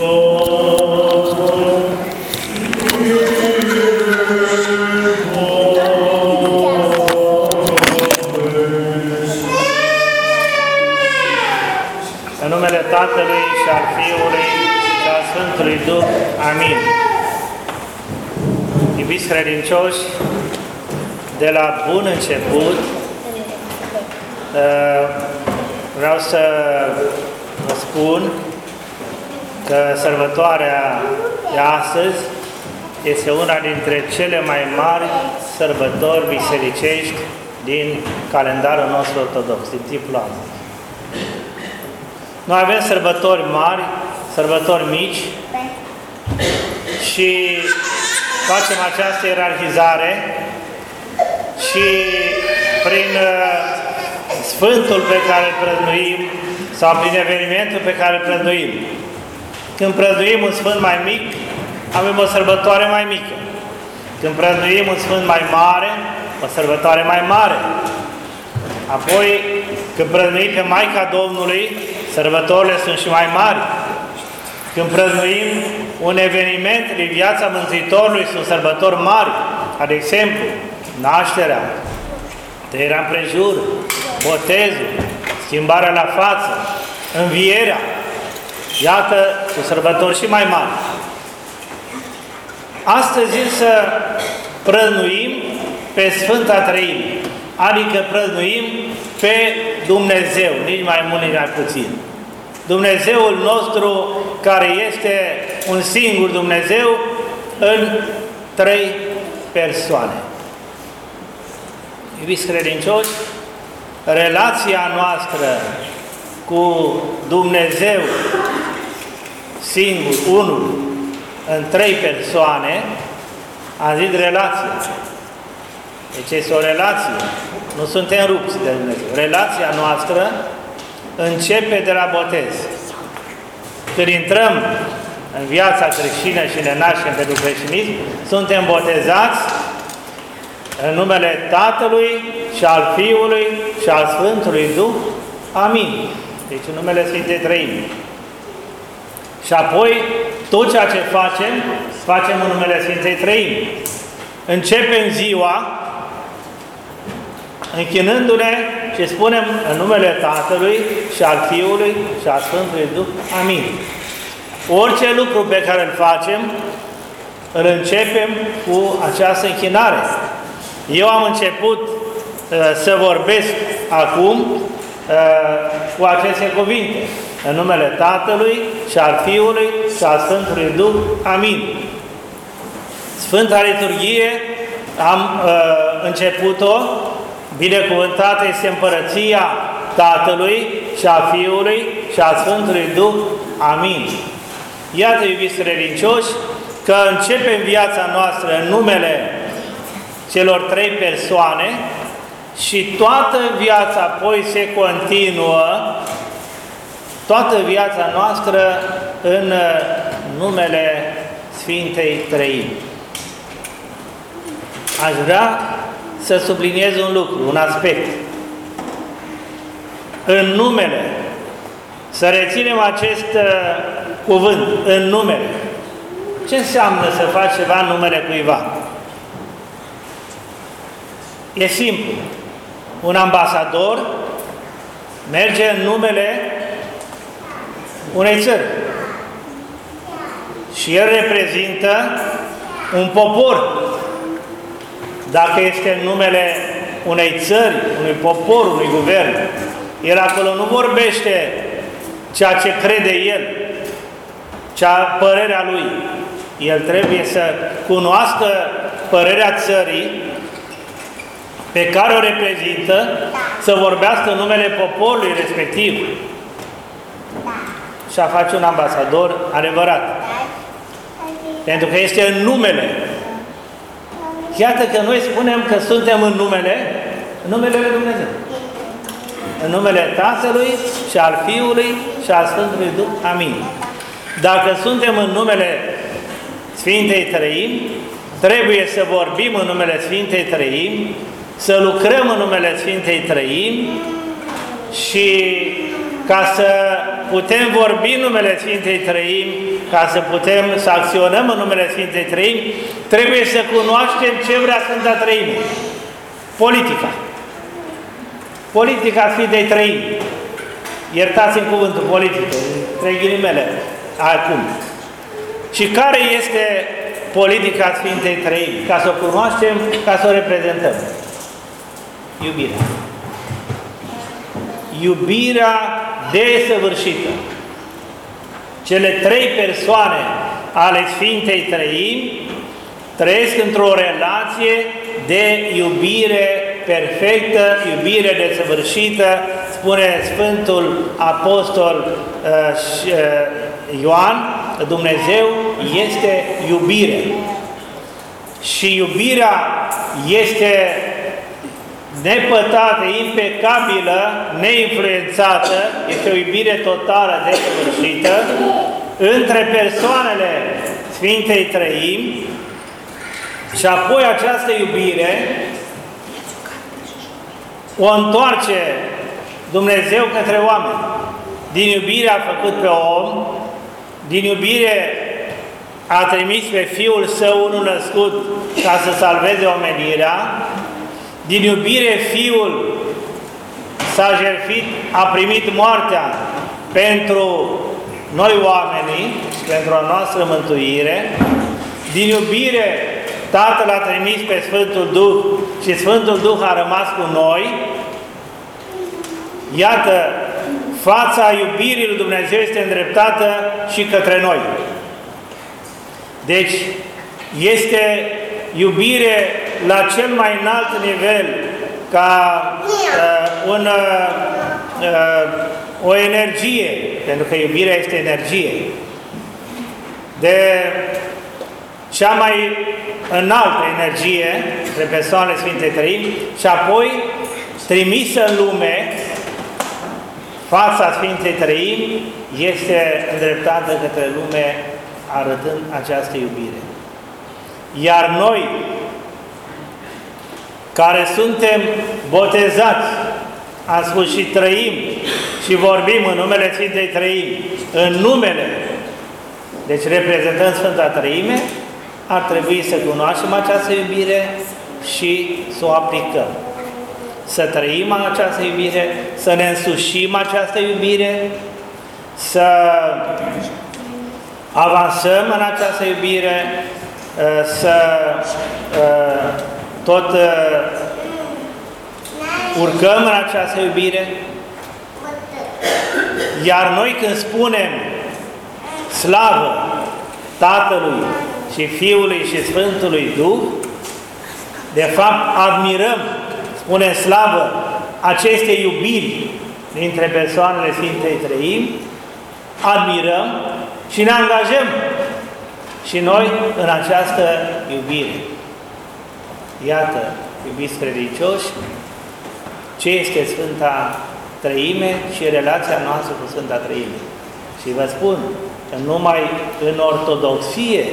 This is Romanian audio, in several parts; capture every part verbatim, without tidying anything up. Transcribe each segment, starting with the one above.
În numele Tatălui și al Fiului și al Sfântului Duh. Amin. Iubiți credincioși, de la bun început vreau să vă spun că sărbătoarea de astăzi este una dintre cele mai mari sărbători bisericești din calendarul nostru ortodox, din timpul an. Noi avem sărbători mari, sărbători mici și facem această ierarhizare și prin Sfântul pe care îl prăznuim sau prin evenimentul pe care îl prăznuim. Când prăznuim un Sfânt mai mic, avem o sărbătoare mai mică. Când prăznuim un Sfânt mai mare, o sărbătoare mai mare. Apoi, când prăznuim pe Maica Domnului, sărbătorile sunt și mai mari. Când prăznuim un eveniment din viața Mântuitorului, sunt sărbători mari. De exemplu, nașterea, tăierea împrejur, botezul, schimbarea la față, învierea. Iată, sunt sărbători și mai mari. Astăzi însă prăznuim pe Sfânta Treime, adică prăznuim pe Dumnezeu, nici mai mult, nici mai puțin. Dumnezeul nostru, care este un singur Dumnezeu în trei persoane. Iubiți credincioși, relația noastră cu Dumnezeu singur, unul, în trei persoane, am zis relație. Deci este o relație. Nu suntem rupți de Dumnezeu. Relația noastră începe de la botez. Când intrăm în viața creștină și ne naștem pentru creștinism, suntem botezați în numele Tatălui și al Fiului și al Sfântului Duh. Amin. Deci în numele Sfintei Treimi. Și apoi, tot ceea ce facem, facem în numele Sfintei Treimi. Începem ziua închinându-ne și spunem în numele Tatălui și al Fiului și al Sfântului Duh. Amin. Orice lucru pe care îl facem, îl începem cu această închinare. Eu am început uh, să vorbesc acum uh, cu aceste cuvinte. În numele Tatălui și al Fiului și al Sfântului Duh. Amin. Sfânta Liturghie am uh, început-o. Binecuvântată este împărăția Tatălui și a Fiului și a Sfântului Duh. Amin. Iată, iubiți credincioși, că începem viața noastră în numele celor trei persoane și toată viața apoi se continuă, toată viața noastră în numele Sfintei Treimi. Aș vrea să subliniez un lucru, un aspect. În numele, să reținem acest uh, cuvânt, în numele. Ce înseamnă să faci ceva în numele cuiva? E simplu. Un ambasador merge în numele unei țări și el reprezintă un popor. Dacă este în numele unei țări, unui popor, unui guvern, el acolo nu vorbește ceea ce crede el, cea părerea lui. El trebuie să cunoască părerea țării pe care o reprezintă, să vorbească în numele poporului respectiv și a face un ambasador adevărat. Pentru că este în numele. Iată că noi spunem că suntem în numele, în numele lui Dumnezeu. În numele Tatălui și al Fiului și al Sfântului Duh. Amin. Dacă suntem în numele Sfintei Treimi, trebuie să vorbim în numele Sfintei Treimi, să lucrăm în numele Sfintei Treimi și ca să putem vorbi în numele Sfintei Treimi, ca să putem să acționăm în numele Sfintei Treimi, trebuie să cunoaștem ce vrea Sfânta Treime. Politica. Politica Sfintei Treimi. Iertați-mi cuvântul politică, între ghilimele, acum. Și care este politica Sfintei Treimi? Ca să o cunoaștem, ca să o reprezentăm. Iubirea. Iubirea desăvârșită. Cele trei persoane ale Sfintei Treimi trăiesc într-o relație de iubire perfectă, iubire desăvârșită, spune Sfântul Apostol uh, Ioan, Dumnezeu este iubire. Și iubirea este nepătată, impecabilă, neinfluențată, este o iubire totală, desăvârșită, între persoanele Sfintei Treimi, și apoi această iubire o întoarce Dumnezeu către oameni. Din iubire a făcut pe om, din iubire a trimis pe Fiul Său unul născut ca să salveze omenirea, din iubire Fiul s-a jertfit, a primit moartea pentru noi oamenii, pentru a noastră mântuire, din iubire Tatăl a trimis pe Sfântul Duh și Sfântul Duh a rămas cu noi. Iată, fața iubirii lui Dumnezeu este îndreptată și către noi. Deci, este iubire la cel mai înalt nivel, ca uh, un, uh, o energie, pentru că iubirea este energie, de cea mai înaltă energie între persoanele Sfintei Treimi și apoi trimisă în lume, fața Sfintei Treimi este îndreptată către lume arătând această iubire. Iar noi, care suntem botezați, am spus și trăim și vorbim în numele Sfintei Treimi, în numele, deci reprezentând Sfânta Treime, ar trebui să cunoaștem această iubire și să o aplicăm. Să trăim această iubire, să ne însușim această iubire, să avansăm în această iubire, să tot urcăm în această iubire. Iar noi când spunem slavă Tatălui și Fiului și Sfântului Duh, de fapt admirăm, spunem slavă acestei iubiri dintre persoanele Sfintei Treimi, admirăm și ne angajăm și noi în această iubire. Iată, iubiți credincioși, ce este Sfânta Treime și relația noastră cu Sfânta Treime. Și vă spun că numai în ortodoxie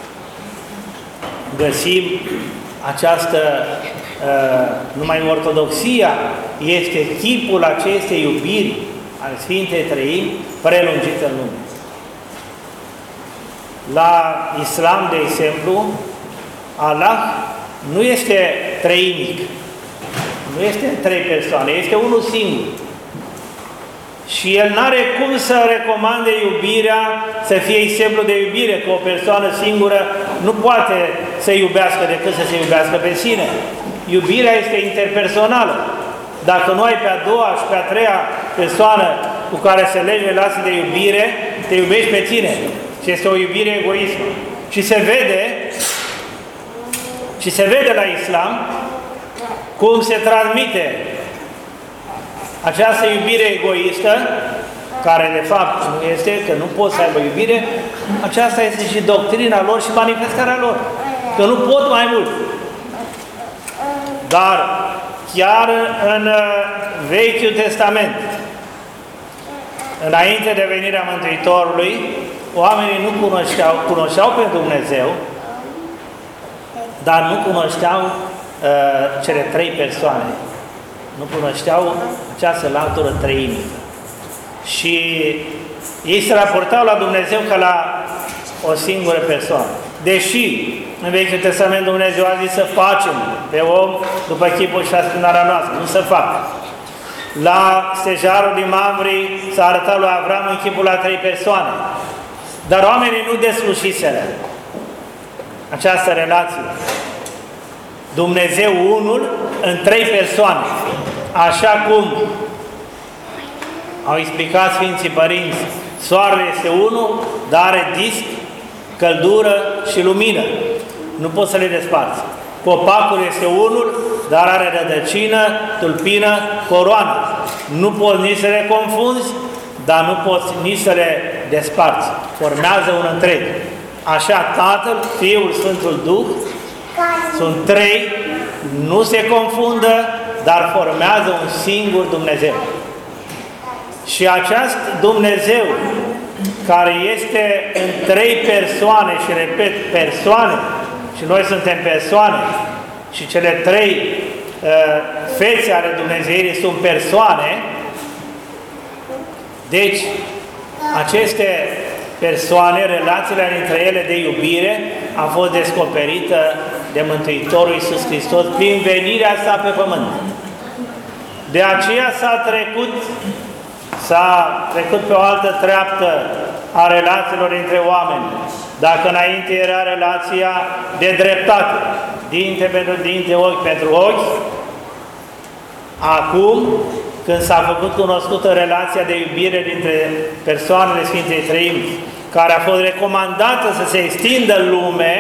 găsim această, uh, numai în ortodoxia este chipul acestei iubiri al Sfintei Treimi prelungit în lume. La Islam, de exemplu, Allah nu este treimic, nu este trei persoane, este unul singur. Și El n-are cum să recomande iubirea să fie exemplu de iubire, că o persoană singură nu poate să iubească decât să se iubească pe sine. Iubirea este interpersonală. Dacă nu ai pe a doua și pe a treia persoană cu care să legi relații de iubire, te iubești pe tine. Și este o iubire egoistă. Și se vede, și se vede la Islam cum se transmite această iubire egoistă, care de fapt nu este, că nu pot să aibă iubire, aceasta este și doctrina lor și manifestarea lor. Că nu pot mai mult. Dar chiar în Vechiul Testament, înainte de venirea Mântuitorului, oamenii nu cunoșteau, cunoșteau pe Dumnezeu, dar nu cunoșteau uh, cele trei persoane. Nu cunoșteau această latură treimică. Și ei se raportau la Dumnezeu ca la o singură persoană. Deși în Vechiul Testament Dumnezeu a zis să facem pe om după chipul și asemănarea noastră, nu să facă. La stejarul din Mamre s-a arătat lui Avram în chipul la trei persoane. Dar oamenii nu deslușiseră această relație. Dumnezeu unul în trei persoane. Așa cum au explicat Sfinții Părinți, soarele este unul, dar are disc, căldură și lumină. Nu poți să le desparți. Copacul este unul, dar are rădăcină, tulpină, coroană. Nu poți nici să le confunzi, dar nu poți nici să le desparți. Formează un întreg. Așa Tatăl, Fiul, Sfântul Duh sunt trei, nu se confundă, dar formează un singur Dumnezeu. Și acest Dumnezeu, care este în trei persoane, și repet, persoane, și noi suntem persoane, și cele trei uh, fețe ale Dumnezeirii sunt persoane, deci aceste persoane, relațiile dintre ele de iubire, a fost descoperită de Mântuitorul Iisus Hristos prin venirea sa pe pământ. De aceea s-a trecut, s-a trecut pe o altă treaptă a relațiilor dintre oameni. Dacă înainte era relația de dreptate, dinte pentru dinte, ochi pentru ochi, acum, când s-a făcut cunoscută relația de iubire dintre persoanele Sfintei Treimi, care a fost recomandată să se extindă în lume,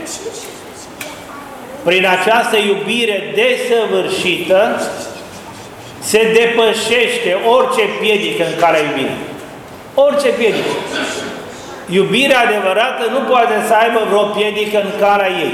prin această iubire desăvârșită, se depășește orice piedică în calea iubirii. Orice piedică. Iubirea adevărată nu poate să aibă vreo piedică în calea ei.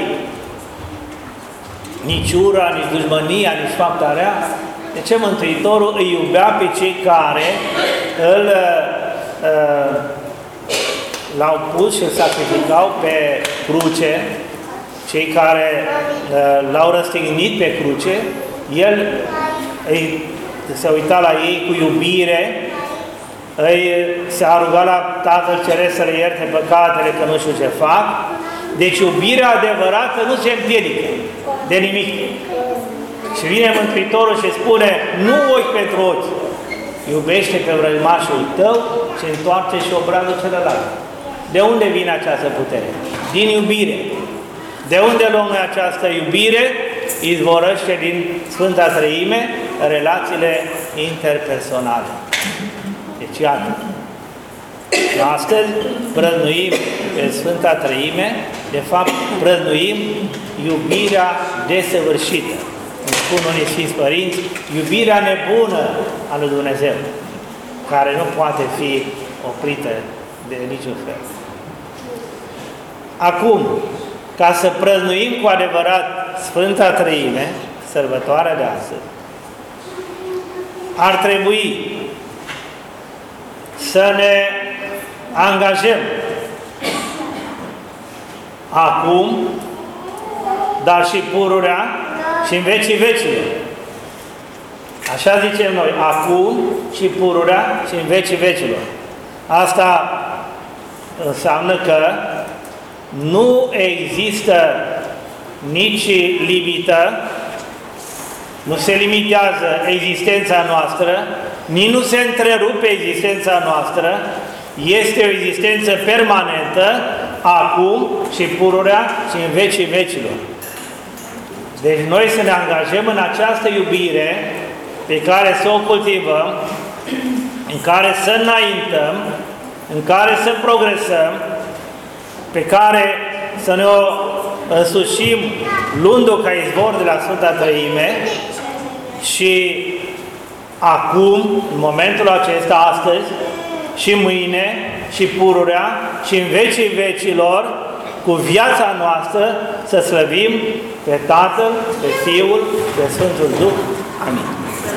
Nici ura, nici dușmânia, nici fapta rea. De ce Mântuitorul îi iubea pe cei care îl uh, l-au pus și îl sacrificau pe cruce, cei care uh, l-au răstignit pe cruce, el îi, se uita la ei cu iubire, îi, se a rugat la Tatăl Ceresc să le ierte păcatele, că nu știu ce fac. Deci iubirea adevărată nu se împiedică de nimic. Și vine Mântuitorul și spune, nu ochi pentru ochi, iubește pe vrăjmașul tău și întoarce și obrazul celălalt. De unde vine această putere? Din iubire. De unde luăm noi această iubire? Izvorăște din Sfânta Treime relațiile interpersonale. Deci, iată, astăzi prăznuim pe Sfânta Treime, de fapt prăznuim iubirea desăvârșită. Îmi spun unii Sfinți Părinți, iubirea nebună a lui Dumnezeu, care nu poate fi oprită de niciun fel. Acum, ca să prăznuim cu adevărat Sfânta Treime, sărbătoarea de astăzi, ar trebui să ne angajăm acum, dar și pururea și în vecii vecilor. Așa zicem noi, acum și pururea și în vecii vecilor. Asta înseamnă că nu există nici limită, nu se limitează existența noastră, nici nu se întrerupe existența noastră, este o existență permanentă, acum și pururea și în vecii vecilor. Deci noi să ne angajăm în această iubire pe care să o cultivăm, în care să înaintăm, în care să progresăm, pe care să ne o însușim luând-o ca izvor de la Sfânta Treime și acum, în momentul acesta, astăzi, și mâine, și pururea, și în vecii vecilor, cu viața noastră, să slăvim pe Tatăl, pe Fiul, pe Sfântul Duh. Amin.